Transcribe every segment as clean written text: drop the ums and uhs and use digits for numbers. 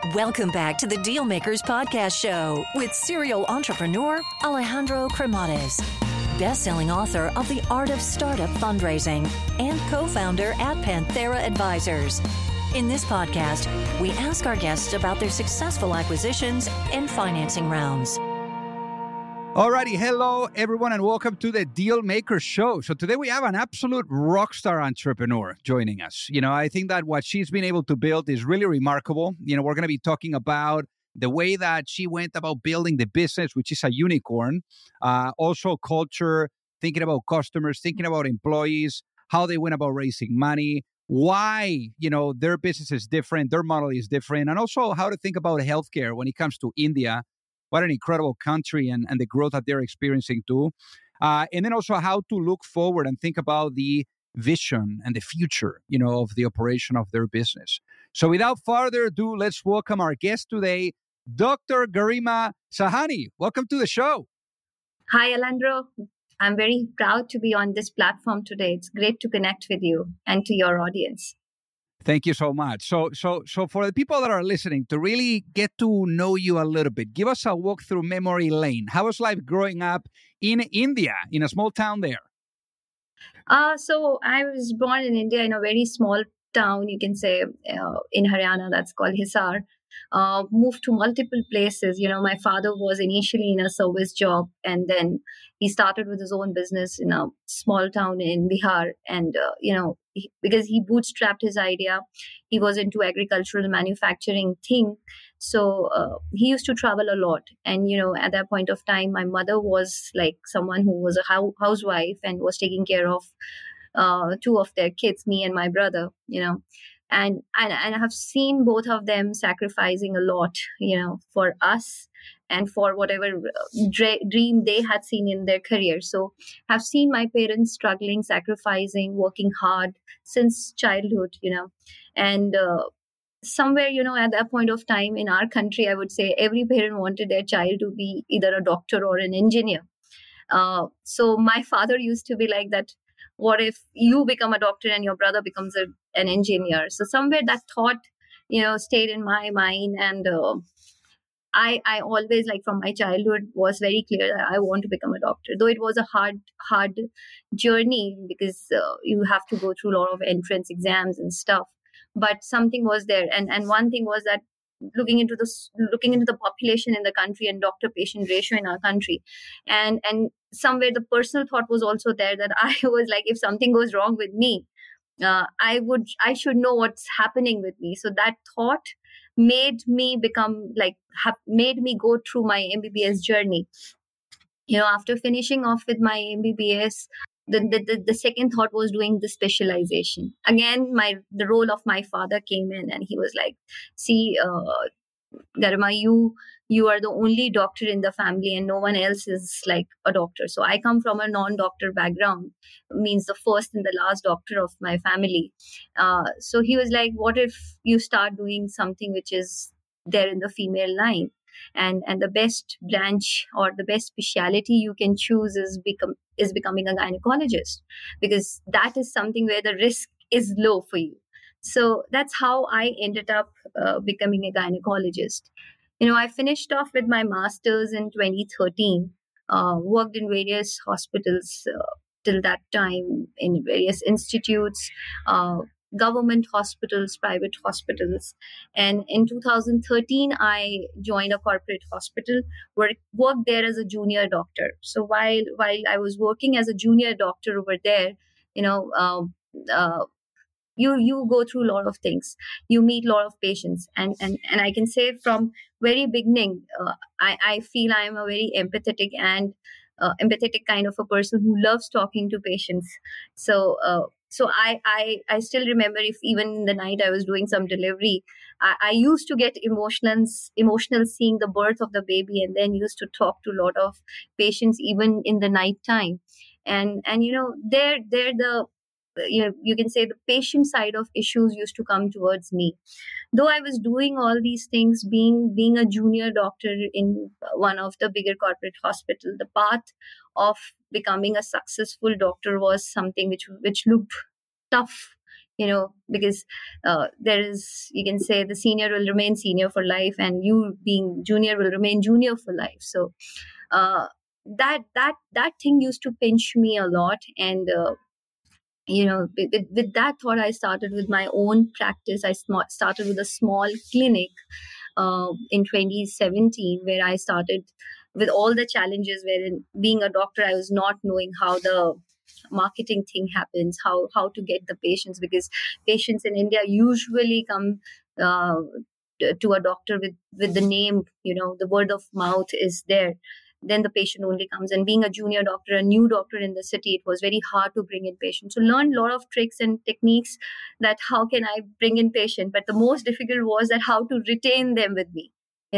Welcome back to the Dealmakers Podcast Show with serial entrepreneur Alejandro Cremades, best-selling author of The Art of Startup Fundraising and co-founder at Panthera Advisors. In this podcast, we ask our guests about their successful acquisitions and financing rounds. Alrighty, hello everyone and welcome to the Dealmakers Show. So today we have an absolute rock star entrepreneur joining us. I think that what she's been able to build is really remarkable. We're going to be talking about the way that she went about building the business, which is a unicorn. Also culture, thinking about customers, thinking about employees, how they went about raising money, why, their business is different, their model is different, and also how to think about healthcare when it comes to India. What an incredible country and the growth that they're experiencing too. And then also how to look forward and think about the vision and the future, of the operation of their business. So without further ado, let's welcome our guest today, Dr. Garima Sahani. Welcome to the show. Hi, Alejandro. I'm very proud to be on this platform today. It's great to connect with you and to your audience. Thank you so much. So for the people that are listening, to really get to know you a little bit, give us a walk through memory lane. How was life growing up in India, in a small town there? So I was born in India in a very small town, you can say, in Haryana, that's called Hisar. Moved to multiple places. My father was initially in a service job, and then he started with his own business in a small town in Bihar. And, because he bootstrapped his idea, he was into agricultural manufacturing thing. So he used to travel a lot. And, at that point of time, my mother was like someone who was a housewife and was taking care of two of their kids, me and my brother, And I have seen both of them sacrificing a lot, for us and for whatever dream they had seen in their career. So I've seen my parents struggling, sacrificing, working hard since childhood, and somewhere, at that point of time in our country, I would say every parent wanted their child to be either a doctor or an engineer. So my father used to be like that. What if you become a doctor and your brother becomes an engineer? So somewhere that thought, stayed in my mind. And I always, like from my childhood, was very clear that I want to become a doctor. Though it was a hard journey because you have to go through a lot of entrance exams and stuff. But something was there. And one thing was that looking into the population in the country and doctor-patient ratio in our country, and somewhere the personal thought was also there that I was like, if something goes wrong with me, I should know what's happening with me. So that thought made me made me go through my MBBS journey. After finishing off with my MBBS, the second thought was doing the specialization. Again, the role of my father came in, and he was like, see, Garima, you are the only doctor in the family and no one else is like a doctor. So I come from a non-doctor background, means the first and the last doctor of my family. So he was like, what if you start doing something which is there in the female line? And the best branch or the best specialty you can choose is becoming a gynecologist, because that is something where the risk is low for you. So that's how I ended up becoming a gynecologist. I finished off with my master's in 2013, worked in various hospitals till that time, in various institutes, government hospitals, private hospitals. And in 2013, I joined a corporate hospital, worked there as a junior doctor. So while I was working as a junior doctor over there, you go through a lot of things. You meet a lot of patients. And I can say from very beginning, I feel I am a very empathetic kind of a person who loves talking to patients. So I still remember, if even in the night I was doing some delivery, I used to get emotional seeing the birth of the baby, and then used to talk to a lot of patients even in the night time. And they're the you can say the patient side of issues used to come towards me. Though I was doing all these things, being a junior doctor in one of the bigger corporate hospital, the path of becoming a successful doctor was something which looked tough, because there is, you can say, the senior will remain senior for life, and you being junior will remain junior for life. So that thing used to pinch me a lot. And with that thought, I started with my own practice. I started with a small clinic in 2017, where I started with all the challenges, wherein being a doctor, I was not knowing how the marketing thing happens, how to get the patients, because patients in India usually come to a doctor with the name, the word of mouth is there. Then the patient only comes. And being a junior doctor, a new doctor in the city, it was very hard to bring in patients. So learned a lot of tricks and techniques that how can I bring in patient. But the most difficult was that how to retain them with me.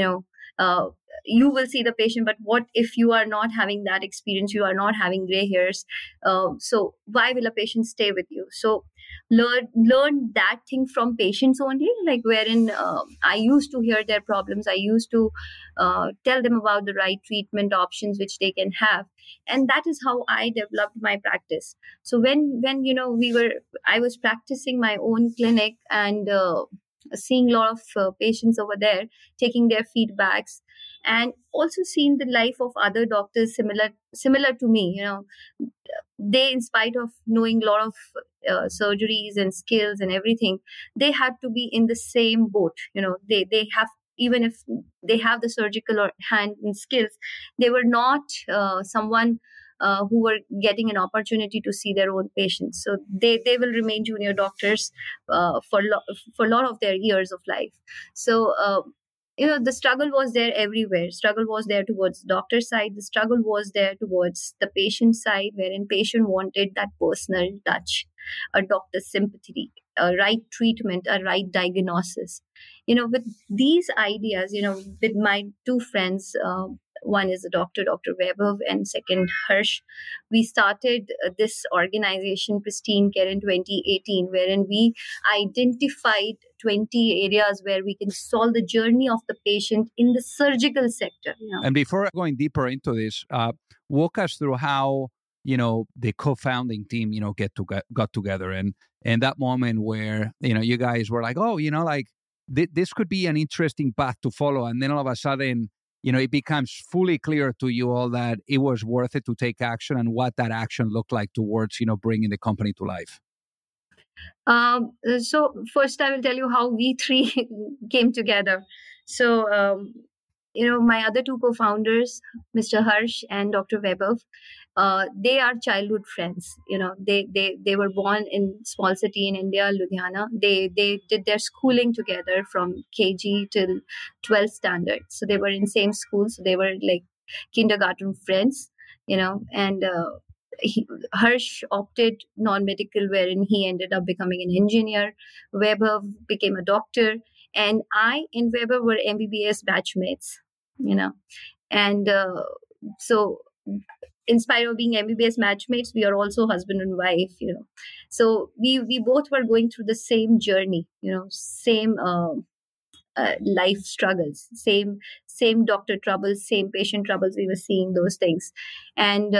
You will see the patient, but what if you are not having that experience? You are not having gray hairs. So why will a patient stay with you? So learn that thing from patients only, like wherein I used to hear their problems. I used to tell them about the right treatment options which they can have. And that is how I developed my practice. So when I was practicing my own clinic, and seeing a lot of patients over there, taking their feedbacks, and also seeing the life of other doctors similar to me. They, in spite of knowing a lot of surgeries and skills and everything, they had to be in the same boat. They have, even if they have the surgical or hand and skills, they were not someone who were getting an opportunity to see their own patients. So they will remain junior doctors for a lot of their years of life. So the struggle was there everywhere. Struggle was there towards doctor side. The struggle was there towards the patient side, wherein patient wanted that personal touch, a doctor's sympathy, a right treatment, a right diagnosis. With these ideas, with my two friends, one is a Dr. Vaibhav, and second Harsh, we started this organization, Pristine Care, in 2018, wherein we identified 20 areas where we can solve the journey of the patient in the surgical sector. And before going deeper into this, walk us through how the co-founding team got together, and that moment where you guys were like, oh, this could be an interesting path to follow, and then all of a sudden it becomes fully clear to you all that it was worth it to take action, and what that action looked like towards bringing the company to life. So first I will tell you how we three came together. So my other two co-founders, Mr. Harsh and Dr. Vaibhav, they are childhood friends. They were born in small city in India, Ludhiana. They did their schooling together from KG till 12th standard. So they were in same school. So they were like kindergarten friends, and Harsh opted non-medical, wherein he ended up becoming an engineer. Vaibhav became a doctor. And I and Vaibhav were MBBS batchmates, and so in spite of being MBBS batchmates, we are also husband and wife, So we both were going through the same journey, same life struggles, same doctor troubles, same patient troubles. We were seeing those things, and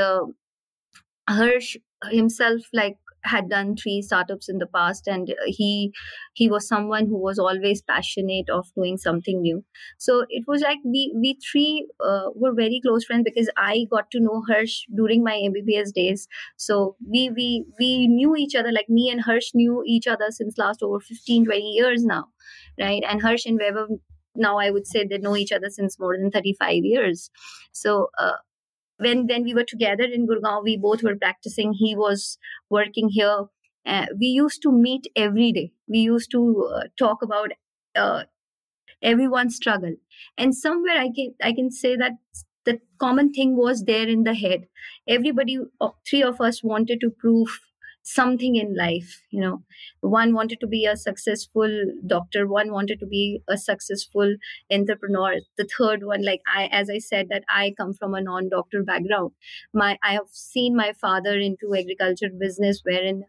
Harsh himself had done 3 startups in the past, and he was someone who was always passionate of doing something new. So it was like we three were very close friends, because I got to know Harsh during my MBBS days. So we knew each other, like me and Harsh knew each other since last over 15-20 years now, right? And Harsh and Vaibhav, now I would say they know each other since more than 35 years. So when we were together in Gurgaon, we both were practicing. He was working here. We used to meet every day. We used to talk about everyone's struggle. And somewhere I can say that the common thing was there in the head. Everybody, 3 of us wanted to prove something in life. One wanted to be a successful doctor, one wanted to be a successful entrepreneur. The third one, as I said, that I come from a non-doctor background. I have seen my father into agriculture business, wherein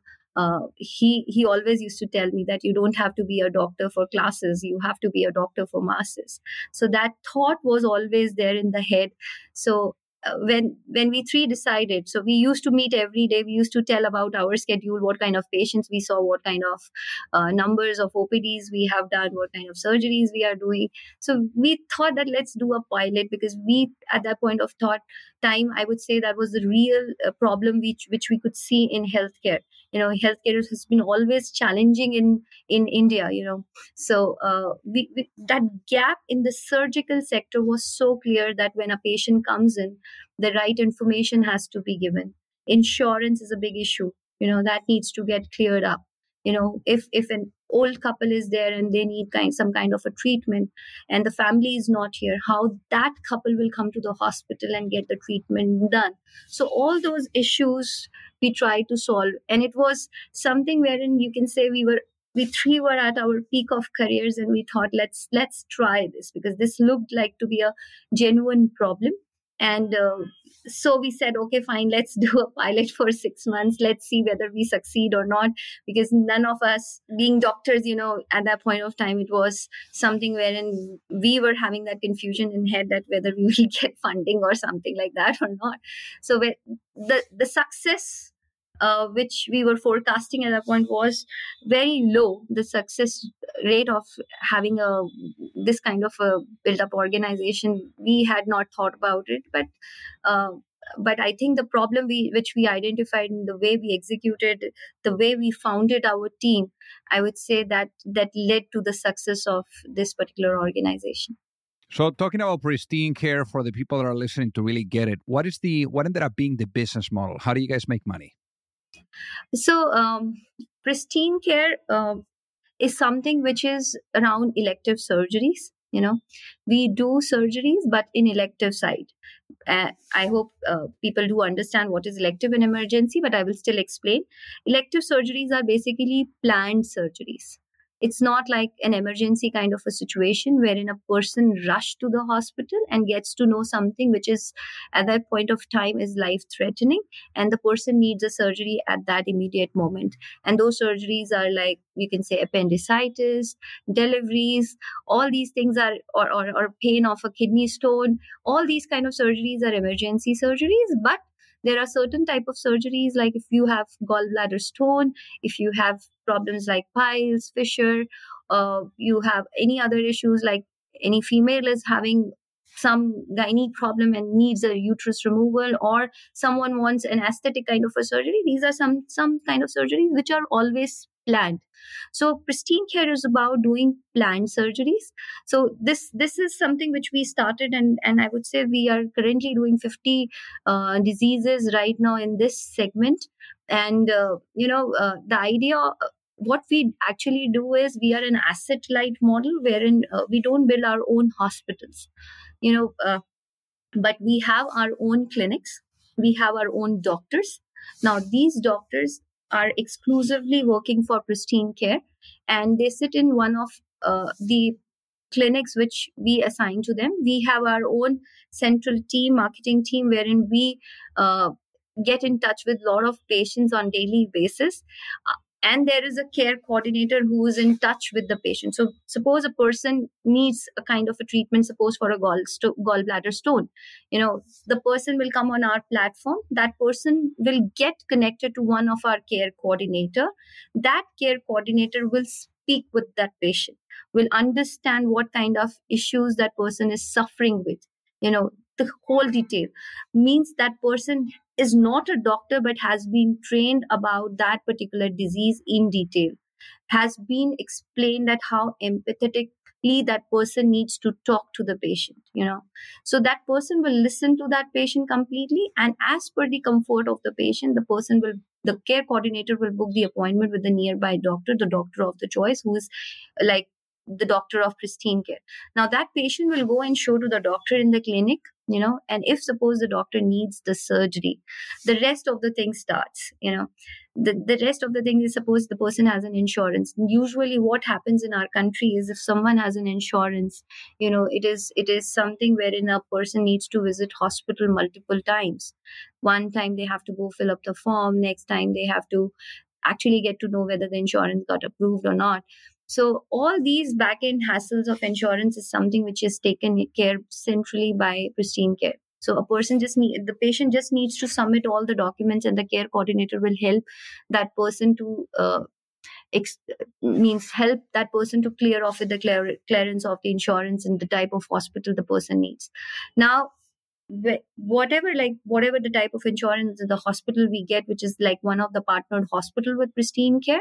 he always used to tell me that you don't have to be a doctor for classes, you have to be a doctor for masses. So that thought was always there in the head. So when we three decided, so we used to meet every day. We used to tell about our schedule, what kind of patients we saw, what kind of numbers of OPDs we have done, what kind of surgeries we are doing. So we thought that let's do a pilot, because we at that point of time, I would say that was the real problem which we could see in healthcare. Healthcare has been always challenging in India. So that gap in the surgical sector was so clear that when a patient comes in, the right information has to be given. Insurance is a big issue, that needs to get cleared up. If an old couple is there and they need some kind of a treatment, and the family is not here, how that couple will come to the hospital and get the treatment done. So all those issues we tried to solve, and it was something wherein you can say we three were at our peak of careers, and we thought let's try this, because this looked like to be a genuine problem. And so we said, okay, fine, let's do a pilot for 6 months. Let's see whether we succeed or not, because none of us being doctors, at that point of time, it was something wherein we were having that confusion in head that whether we will get funding or something like that or not. So the success which we were forecasting at that point was very low. The success rate of having this kind of a built-up organization, we had not thought about it. But I think the problem which we identified in the way we executed, the way we founded our team, I would say that led to the success of this particular organization. So talking about Pristine Care, for the people that are listening to really get it, what ended up being the business model? How do you guys make money? So Pristine Care is something which is around elective surgeries. We do surgeries, but in elective side. I hope people do understand what is elective and emergency, but I will still explain. Elective surgeries are basically planned surgeries. It's not like an emergency kind of a situation wherein a person rushed to the hospital and gets to know something which is at that point of time is life-threatening, and the person needs a surgery at that immediate moment. And those surgeries are like, you can say, appendicitis, deliveries, all these things are, or pain of a kidney stone. All these kind of surgeries are emergency surgeries, but there are certain type of surgeries, like if you have gallbladder stone, if you have problems like piles, fissure, you have any other issues, like any female is having some gynae problem and needs a uterus removal, or someone wants an aesthetic kind of a surgery. These are some kind of surgeries which are always planned. So Pristine Care is about doing planned surgeries. So this is something which we started, and I would say we are currently doing 50 diseases right now in this segment. And the idea, what we actually do is we are an asset light model wherein we don't build our own hospitals, but we have our own clinics, we have our own doctors. Now these doctors are exclusively working for Pristine Care, and they sit in one of the clinics which we assign to them. We have our own central team, marketing team, wherein we get in touch with a lot of patients on daily basis. And there is a care coordinator who is in touch with the patient. So suppose a person needs a kind of a treatment, suppose for a gallbladder stone, the person will come on our platform. That person will get connected to one of our care coordinator. That care coordinator will speak with that patient, will understand what kind of issues that person is suffering with. The whole detail means that person is not a doctor, but has been trained about that particular disease in detail, has been explained that how empathetically that person needs to talk to the patient, So that person will listen to that patient completely, and as per the comfort of the patient, the care coordinator will book the appointment with the nearby doctor, the doctor of the choice, who is like the doctor of Pristine Care. Now that patient will go and show to the doctor in the clinic, and if suppose the doctor needs the surgery, the rest of the thing starts, the rest of the thing is, suppose the person has an insurance. Usually what happens in our country is, if someone has an insurance, it is something wherein a person needs to visit hospital multiple times. One time they have to go fill up the form, next time they have to actually get to know whether the insurance got approved or not. So all these back-end hassles of insurance is something which is taken care centrally by Pristine Care. So the patient just needs to submit all the documents, and the care coordinator will help that person to help that person to clear off with the clearance of the insurance and the type of hospital the person needs. Now, whatever the type of insurance in the hospital we get, which is like one of the partnered hospital with Pristine Care,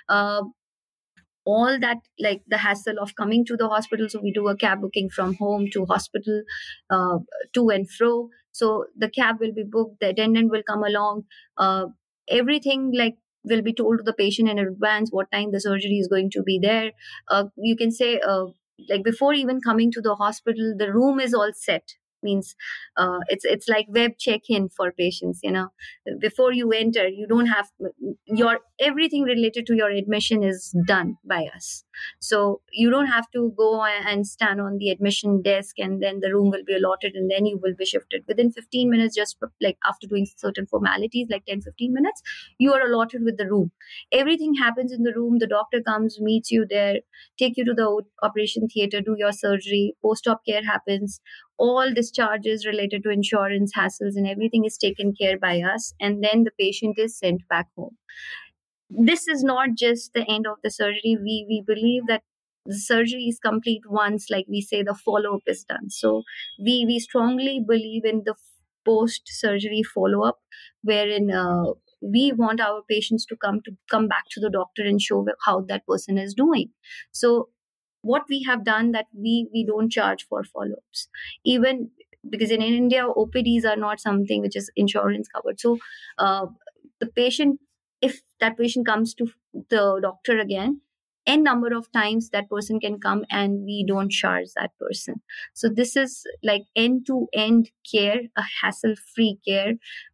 all that, like the hassle of coming to the hospital, so we do a cab booking from home to hospital, to and fro. So the cab will be booked, the attendant will come along, everything like will be told to the patient in advance what time the surgery is going to be there. You can say, like before even coming to the hospital, the room is all set. Means it's like web check-in for patients. Before you enter, you don't have your everything related to your admission is done by us, so you don't have to go and stand on the admission desk and then the room will be allotted and then you will be shifted within 15 minutes. Just like after doing certain formalities like 10-15 minutes, you are allotted with the room. Everything happens in the room. The doctor comes, meets you there, take you to the operation theater, do your surgery, post-op care happens. All discharges related to insurance hassles and everything is taken care by us, and then the patient is sent back home. This is not just the end of the surgery. We believe that the surgery is complete once, like we say, the follow-up is done. So we strongly believe in the post-surgery follow-up, wherein we want our patients to come back to the doctor and show how that person is doing. So what we have done that we don't charge for follow-ups, even because in India OPDs are not something which is insurance covered. So the patient, if that patient comes to the doctor again, n number of times that person can come and we don't charge that person. So this is like end-to-end care, a hassle-free care,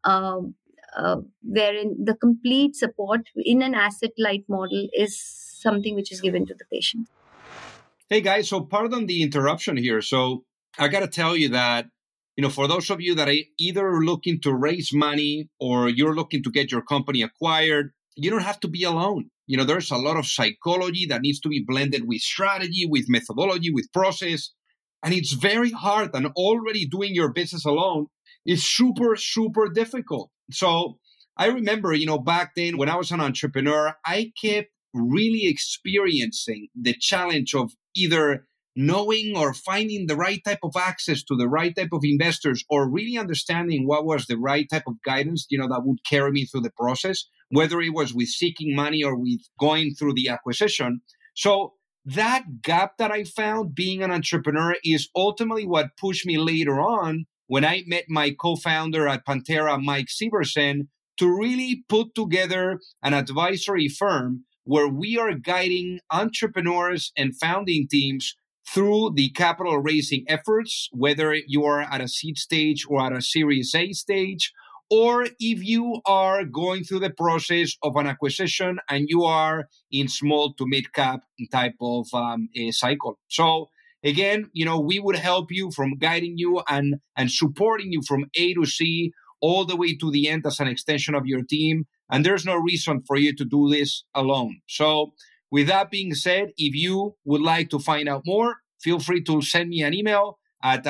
wherein the complete support in an asset-light model is something which is given to the patient. Hey guys, so pardon the interruption here. So I got to tell you that, for those of you that are either looking to raise money or you're looking to get your company acquired, you don't have to be alone. There's a lot of psychology that needs to be blended with strategy, with methodology, with process. And it's very hard. And already doing your business alone is super, super difficult. So I remember, back then when I was an entrepreneur, I kept really experiencing the challenge of either knowing or finding the right type of access to the right type of investors, or really understanding what was the right type of guidance, that would carry me through the process, whether it was with seeking money or with going through the acquisition. So that gap that I found being an entrepreneur is ultimately what pushed me later on when I met my co-founder at Pantera, Mike Severson, to really put together an advisory firm where we are guiding entrepreneurs and founding teams through the capital raising efforts, whether you are at a seed stage or at a Series A stage, or if you are going through the process of an acquisition and you are in small to mid cap type of cycle. So again, we would help you from guiding you and supporting you from A to C all the way to the end as an extension of your team. And there's no reason for you to do this alone. So with that being said, if you would like to find out more, feel free to send me an email at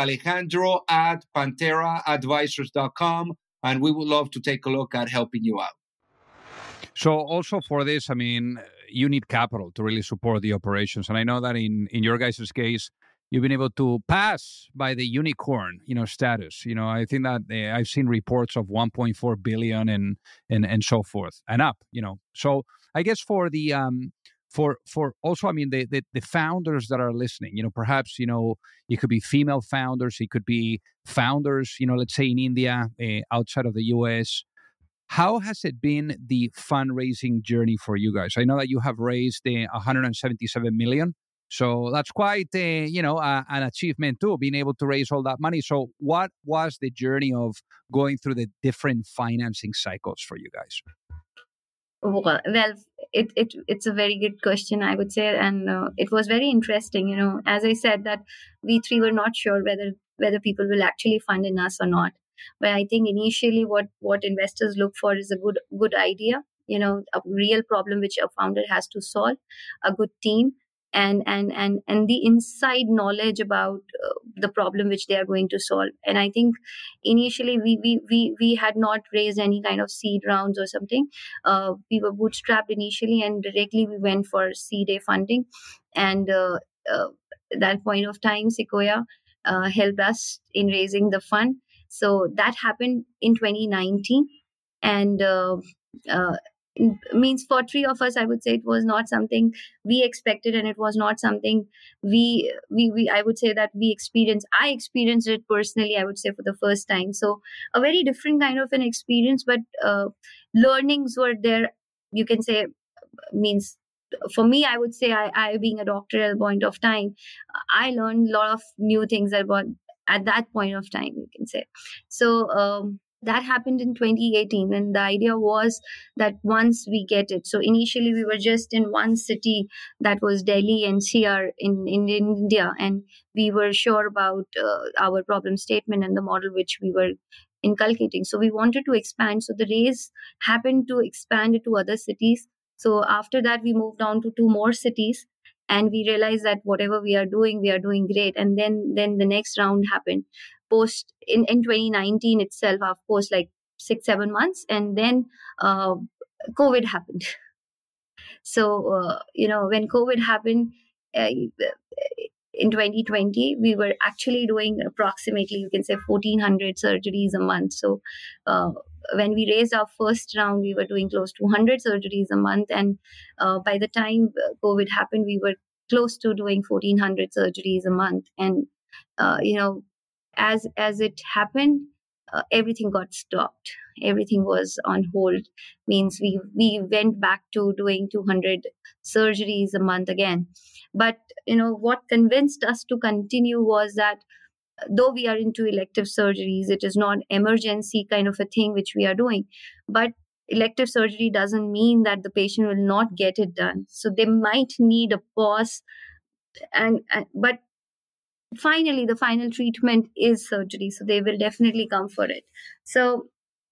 alejandro@panteraadvisors.com, and we would love to take a look at helping you out. So also for this, you need capital to really support the operations. And I know that in your guys' case, you've been able to pass by the unicorn, status. I think that I've seen reports of 1.4 billion and so forth and up. So I guess for the for also, the founders that are listening, perhaps it could be female founders, it could be founders, let's say in India, outside of the US. How has it been the fundraising journey for you guys? I know that you have raised 177 million. So that's quite, an achievement too, being able to raise all that money. So what was the journey of going through the different financing cycles for you guys? Well, it's a very good question, I would say, and it was very interesting. As I said, that we three were not sure whether people will actually fund in us or not. But I think initially, what investors look for is a good idea, a real problem which a founder has to solve, a good team, and the inside knowledge about the problem which they are going to solve. And I think initially we had not raised any kind of seed rounds or something. We were bootstrapped initially, and directly we went for Seed A funding. And at that point of time, Sequoia helped us in raising the fund. So that happened in 2019. And means for three of us, I would say it was not something we expected, and it was not something we I would say that we experienced. I experienced it personally, I would say, for the first time. So a very different kind of an experience, but learnings were there, you can say. Means for me, I would say, I being a doctor at a point of time, I learned a lot of new things about at that point of time, you can say. So that happened in 2018, and the idea was that once we get it, so initially we were just in one city, that was Delhi NCR in India, and we were sure about our problem statement and the model which we were inculcating. So we wanted to expand. So the raise happened to expand it to other cities. So after that, we moved on to 2 more cities, and we realized that whatever we are doing great. And then the next round happened post in 2019 itself, of course, like 6-7 months, and then COVID happened. So when COVID happened in 2020, we were actually doing approximately, you can say, 1,400 surgeries a month. So when we raised our first round, we were doing close to 100 surgeries a month, and by the time COVID happened, we were close to doing 1,400 surgeries a month. And as it happened, everything got stopped. Everything was on hold. Means we went back to doing 200 surgeries a month again. But what convinced us to continue was that though we are into elective surgeries, it is not emergency kind of a thing which we are doing. But elective surgery doesn't mean that the patient will not get it done. So they might need a pause, but finally the final treatment is surgery, so they will definitely come for it. So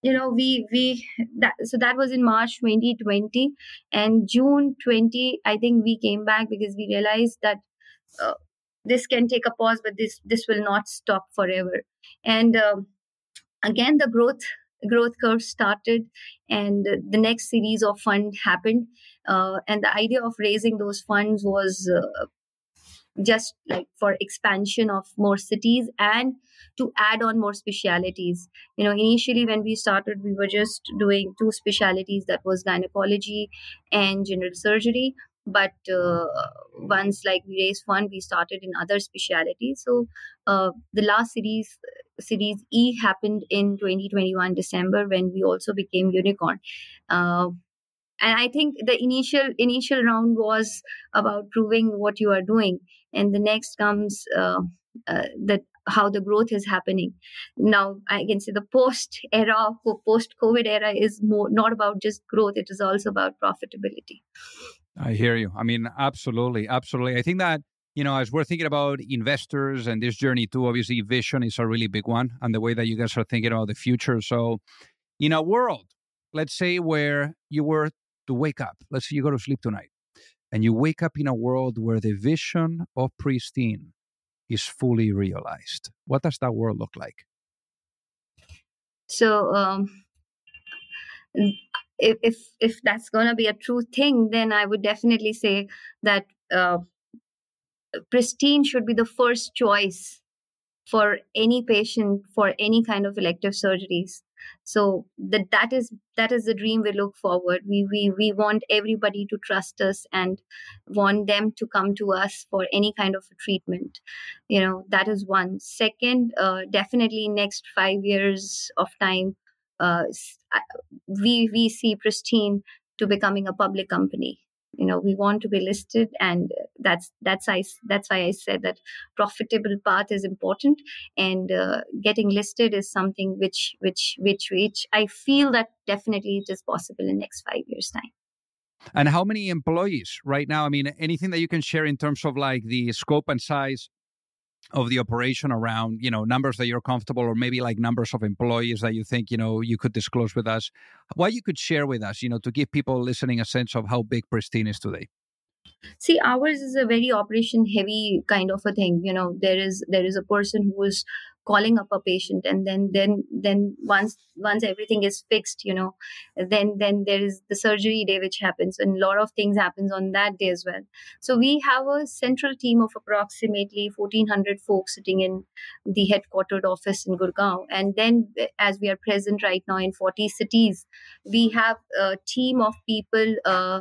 that was in March 2020, and June 20, I think we came back because we realized that this can take a pause, but this will not stop forever. And again, the growth curve started, and the next series of fund happened, and the idea of raising those funds was just like for expansion of more cities and to add on more specialities. Initially when we started, we were just doing 2 specialities, that was gynecology and general surgery. But once like we raised fund, we started in other specialities. So the last series E happened in 2021 December, when we also became unicorn. And I think the initial round was about proving what you are doing, and the next comes how the growth is happening. Now I can say the post-COVID era is more not about just growth; it is also about profitability. I hear you. I mean, absolutely. I think that, as we're thinking about investors and this journey too, obviously vision is a really big one, and the way that you guys are thinking about the future. So in a world, let's say, where you were to wake up, let's say you go to sleep tonight, and you wake up in a world where the vision of Pristine is fully realized, what does that world look like? So if that's going to be a true thing, then I would definitely say that Pristine should be the first choice for any patient for any kind of elective surgeries. So that is the dream we look forward. We want everybody to trust us and want them to come to us for any kind of a treatment. That is one. Second, definitely next 5 years of time, we see Pristine to becoming a public company. We want to be listed, and that's why I said that profitable path is important, and getting listed is something which I feel that definitely it is possible in next 5 years' time. And how many employees right now? I mean, anything that you can share in terms of like the scope and size of the operation around, numbers that you're comfortable, or maybe like numbers of employees that you think, you could disclose with us, what you could share with us, to give people listening a sense of how big Pristine is today? See, ours is a very operation heavy kind of a thing. There is a person who is calling up a patient, and then once everything is fixed, then there is the surgery day which happens, and a lot of things happens on that day as well. So we have a central team of approximately 1,400 folks sitting in the headquartered office in Gurgaon, and then as we are present right now in 40 cities, we have a team of people,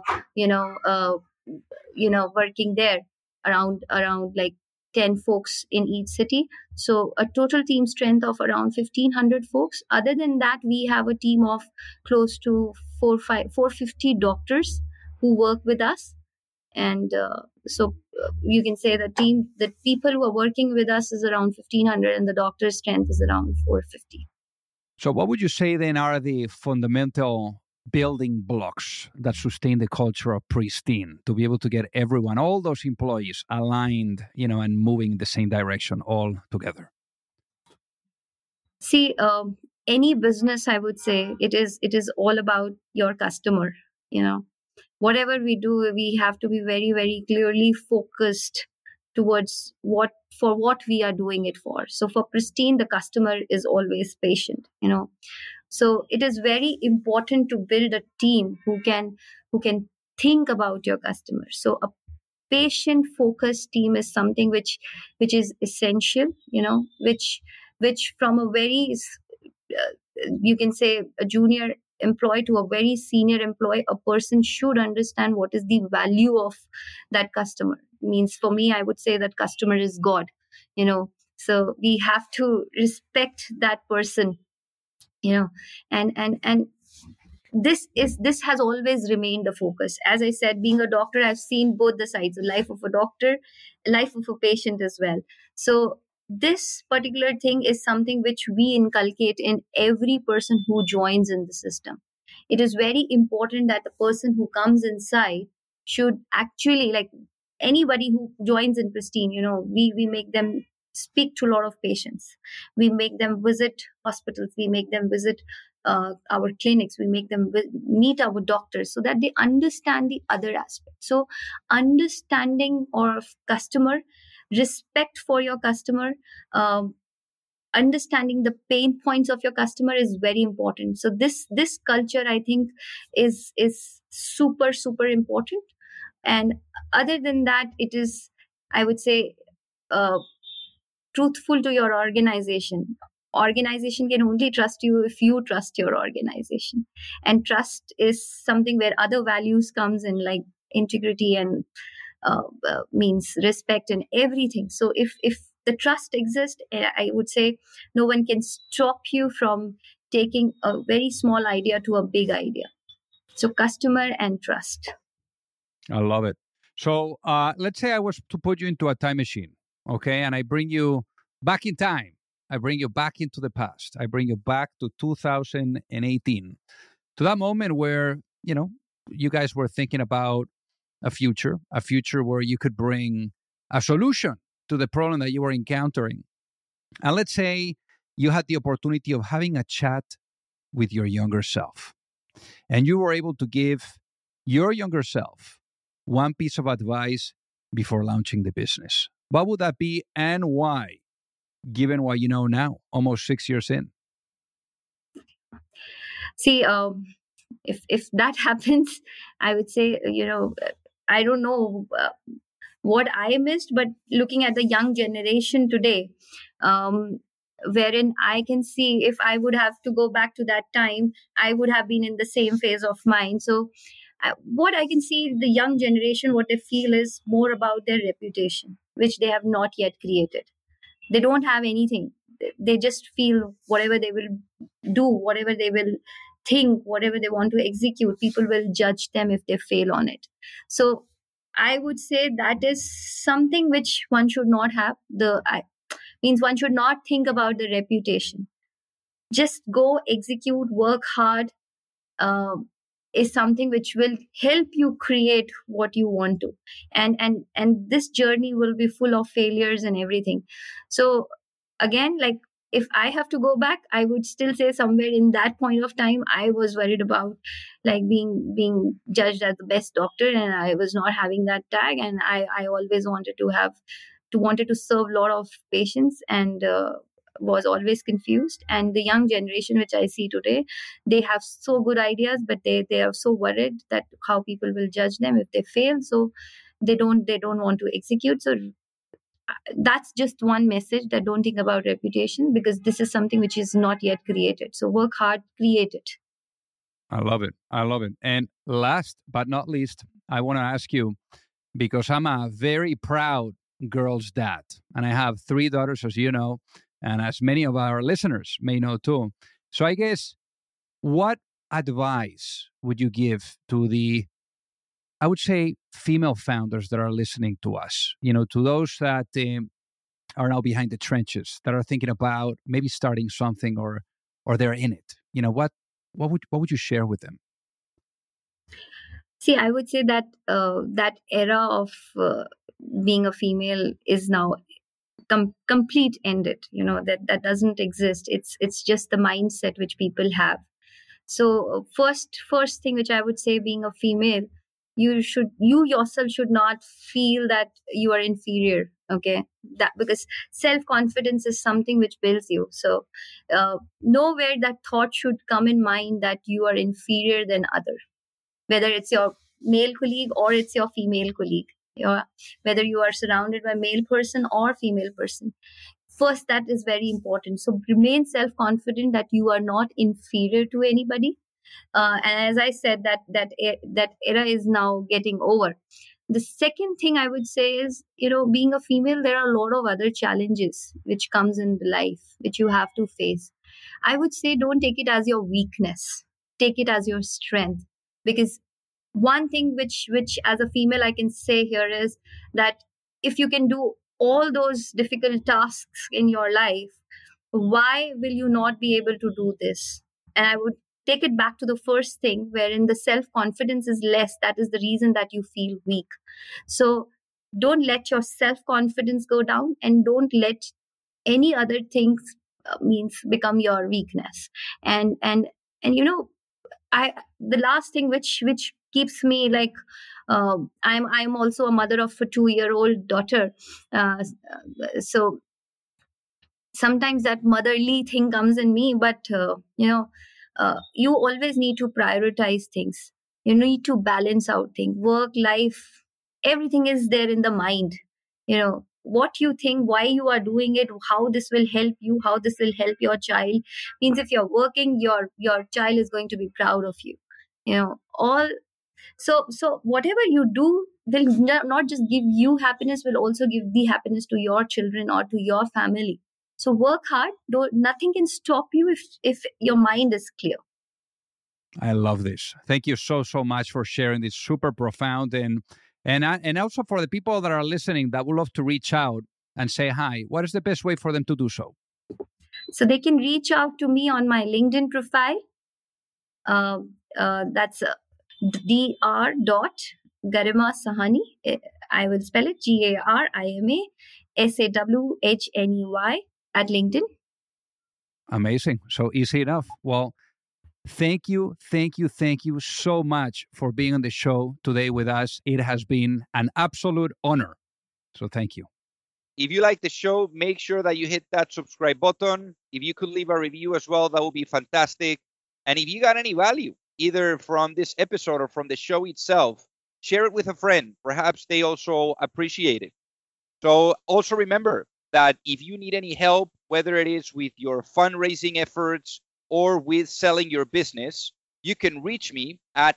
working there, around like 10 folks in each city. So a total team strength of around 1,500 folks. Other than that, we have a team of close to 450 doctors who work with us. And you can say the people who are working with us is around 1,500, and the doctor's strength is around 450. So, what would you say then are the fundamental building blocks that sustain the culture of Pristine to be able to get everyone, all those employees aligned, and moving in the same direction all together? See, any business, I would say it is all about your customer. Whatever we do, we have to be very, very clearly focused towards what we are doing it for. So for Pristine, the customer is always patient. So it is very important to build a team who can think about your customers. So a patient focused team is something which is essential, which from a very you can say a junior employee to a very senior employee, a person should understand what is the value of that customer. Means for me, I would say that customer is God. So we have to respect that person. And this has always remained the focus. As I said, being a doctor, I've seen both the sides, the life of a doctor, life of a patient as well. So this particular thing is something which we inculcate in every person who joins in the system. It is very important that the person who comes inside should actually, like anybody who joins in Pristine, we make them speak to a lot of patients. We make them visit hospitals. We make them visit our clinics. We make them meet our doctors so that they understand the other aspect. So understanding of customer, respect for your customer, understanding the pain points of your customer is very important. So this culture, I think, is super, super important. And other than that, it is, I would say, truthful to your organization. Organization can only trust you if you trust your organization. And trust is something where other values comes in, like integrity and means respect and everything. So if the trust exists, I would say no one can stop you from taking a very small idea to a big idea. So customer and trust. I love it. So let's say I was to put you into a time machine, okay? And I bring you back in time. I bring you back into the past. I bring you back to 2018, to that moment where, you guys were thinking about a future where you could bring a solution to the problem that you were encountering. And let's say you had the opportunity of having a chat with your younger self, and you were able to give your younger self one piece of advice before launching the business. What would that be and why, given what you know now, almost 6 years in? See, if that happens, I would say, I don't know what I missed, but looking at the young generation today, wherein I can see if I would have to go back to that time, I would have been in the same phase of mind. So what I can see, the young generation, what they feel is more about their reputation, which they have not yet created. They don't have anything. They just feel whatever they will do, whatever they will think, whatever they want to execute, people will judge them if they fail on it. So I would say that is something which one should not have. Means one should not think about the reputation. Just go, execute, work hard. Is something which will help you create what you want to, and this journey will be full of failures and everything. So again, like if I have to go back, I would still say somewhere in that point of time, I was worried about like being judged as the best doctor, and I was not having that tag. And I always wanted to serve a lot of patients, and was always confused. And the young generation which I see today, they have so good ideas, but they are so worried that how people will judge them if they fail, so they don't want to execute. So that's just one message, that don't think about reputation, because this is something which is not yet created. So work hard, create it. I love it. And last but not least, I want to ask you, because I'm a very proud girl's dad, and I have 3 daughters, as you know, and as many of our listeners may know too. So I guess, what advice would you give to the, I would say, female founders that are listening to us, to those that are now behind the trenches, that are thinking about maybe starting something, or they're in it? What would you share with them? See, I would say that that era of being a female is now complete ended. That doesn't exist. It's just the mindset which people have. So first thing which I would say, being a female, you yourself should not feel that you are inferior. Okay, that because self-confidence is something which builds you. So nowhere that thought should come in mind that you are inferior than other, whether it's your male colleague or it's your female colleague, whether you are surrounded by male person or female person. First, that is very important. So remain self-confident that you are not inferior to anybody. And as I said, that era is now getting over. The second thing I would say is, being a female, there are a lot of other challenges which comes in life, which you have to face. I would say, don't take it as your weakness. Take it as your strength. Because one thing which as a female I can say here is that if you can do all those difficult tasks in your life, why will you not be able to do this? And I would take it back to the first thing, wherein the self-confidence is less. That is the reason that you feel weak. So don't let your self-confidence go down, and don't let any other things become your weakness. And the last thing which keeps me like, I'm also a mother of a 2-year-old daughter. So sometimes that motherly thing comes in me, but you always need to prioritize things. You need to balance out things, work, life, everything is there in the mind. What you think, why you are doing it, how this will help you, how this will help your child. Means if you're working, your child is going to be proud of you. So whatever you do will not just give you happiness, will also give the happiness to your children or to your family. So work hard. Nothing can stop you if your mind is clear. I love this. Thank you so much for sharing this. Super profound. And also for the people that are listening that would love to reach out and say hi, what is the best way for them to do so? So they can reach out to me on my LinkedIn profile. That's Dr.Garima Sahani. I will spell it Garima Sawhney at LinkedIn. Amazing. So easy enough. Well, thank you so much for being on the show today with us. It has been an absolute honor. So thank you. If you like the show, make sure that you hit that subscribe button. If you could leave a review as well, that would be fantastic. And if you got any value, either from this episode or from the show itself, share it with a friend. Perhaps they also appreciate it. So also remember that if you need any help, whether it is with your fundraising efforts or with selling your business, you can reach me at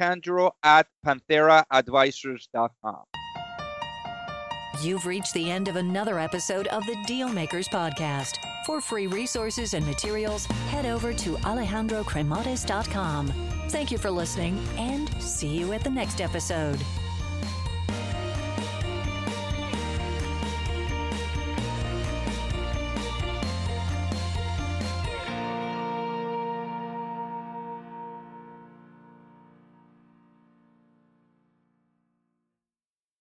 alejandro@pantheraadvisors.com. You've reached the end of another episode of the Dealmakers Podcast. For free resources and materials, head over to alejandrocremades.com. Thank you for listening, and see you at the next episode.